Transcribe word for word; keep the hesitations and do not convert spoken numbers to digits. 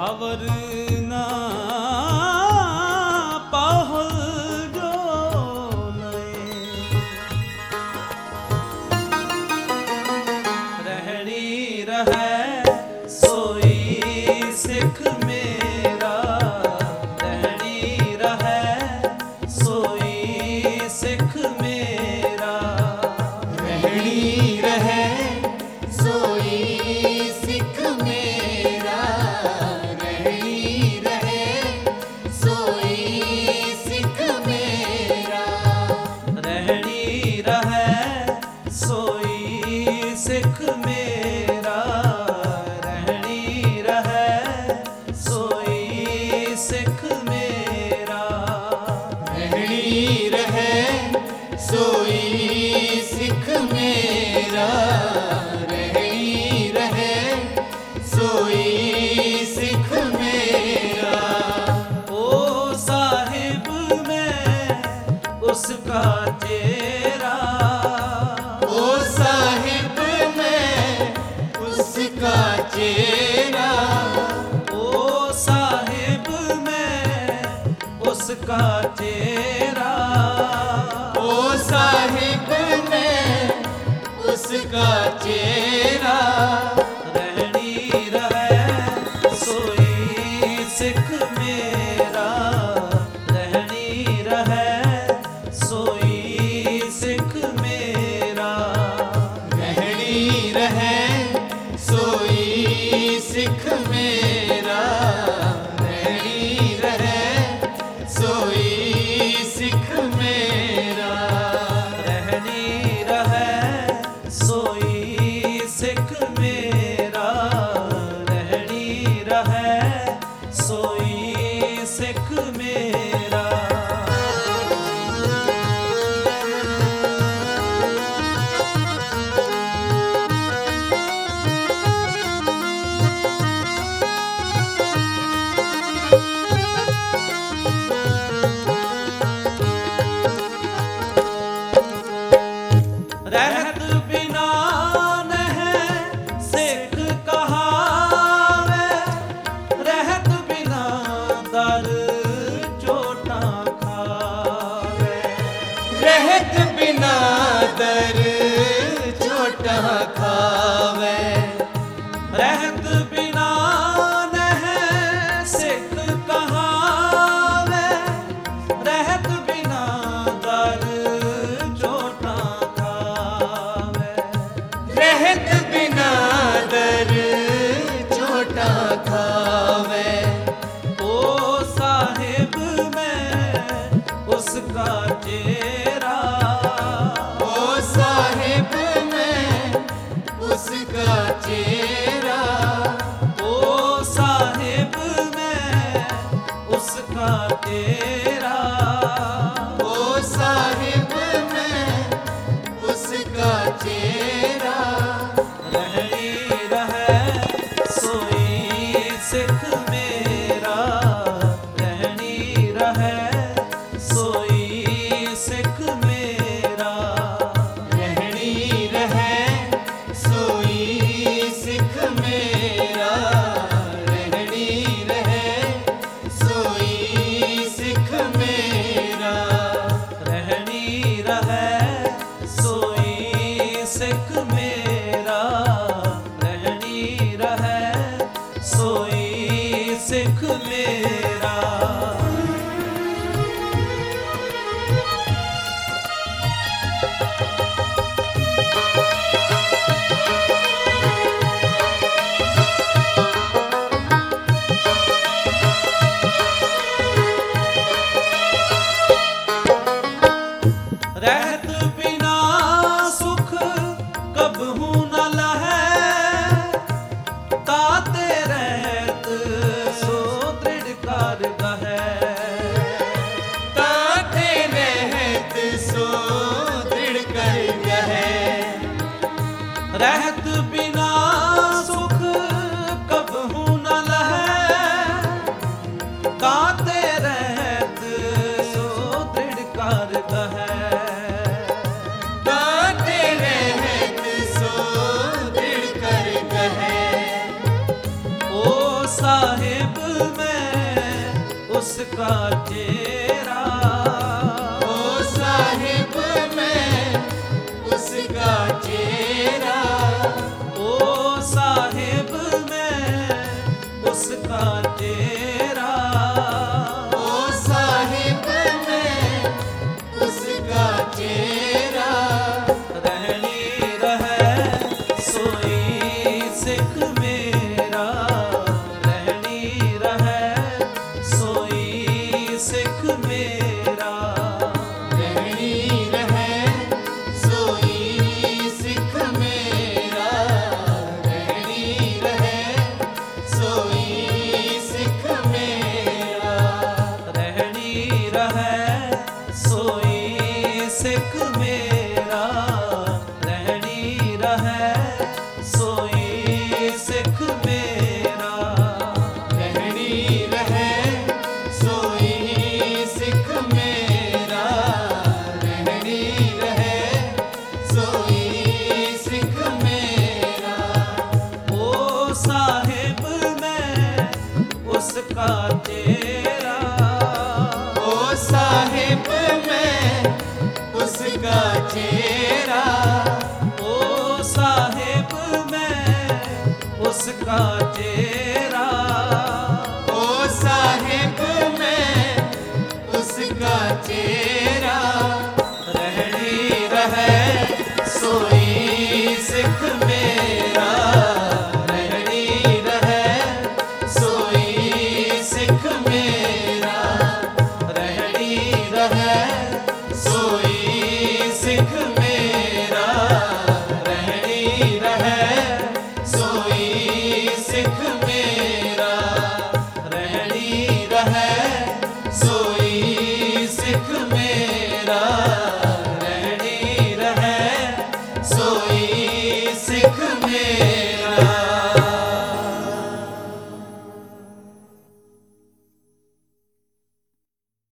अवर ना पाहल जो नए रहनी रहे सोई सिख मेरा रहनी रहे सोई सिख मेरा रहनी रहे सोई सिख मेरा रहनी रहे सोई सिख मेरा रहनी रहे सोई सिख मेरा रहनी रहे सोई सिख मेरा रहनी रहे सोई सिख मेरा रहनी रहे सोई सिख मेरा ओ साहिब मैं उसका चेहरा ओ साहिब मैं उसका चेहरा ओ साहिब मैं उसका चेहरा ओ साहिब मैं उसका चेहरा रहनी रहे सोई सिख मेरा रहनी रहे सोई सिख मेरा रहनी रहे सोई सिख मेरा रहनी रहे सोई सिख मेरा रहनी रहे सोई सिख मेरा रहनी रहे सोई सिख मेरा रहत बिना नहीं सिख कहावे रहत बिना दर चोटा खावे रहत बिना दर चोटा खावे रहत बिना नहीं सिख कहावे रहत बिना दर चोटा खावे रहत बिना दर चोटा खावे ओ साहिब मैं उसका चेहरा ओ साहिब मैं उसका चेहरा ओ साहिब मैं उसका चेहरा ओ साहिब मैं उसका चेहरा रहनी रहे सोई सिख मेरा रहनी रहे सोई सिख मेरा रहनी रहे सोई सिख मेरा रहनी रहे सोई सिख मेरा रहनी रहे सोई सिख मेरा रहनी रहे सोई सिख मेरा रहत बिना सुख कबहू न लहे ताते रहत सो दृढ़ कर गहे ताते रहत सो दृढ़ कर गहे रहत बिना सुख कबहू न लहे ताते रहत सो दृढ़ कर गहे ताते रहत सो दृढ़ कर गहे ओ साहिब मैं उसका चेला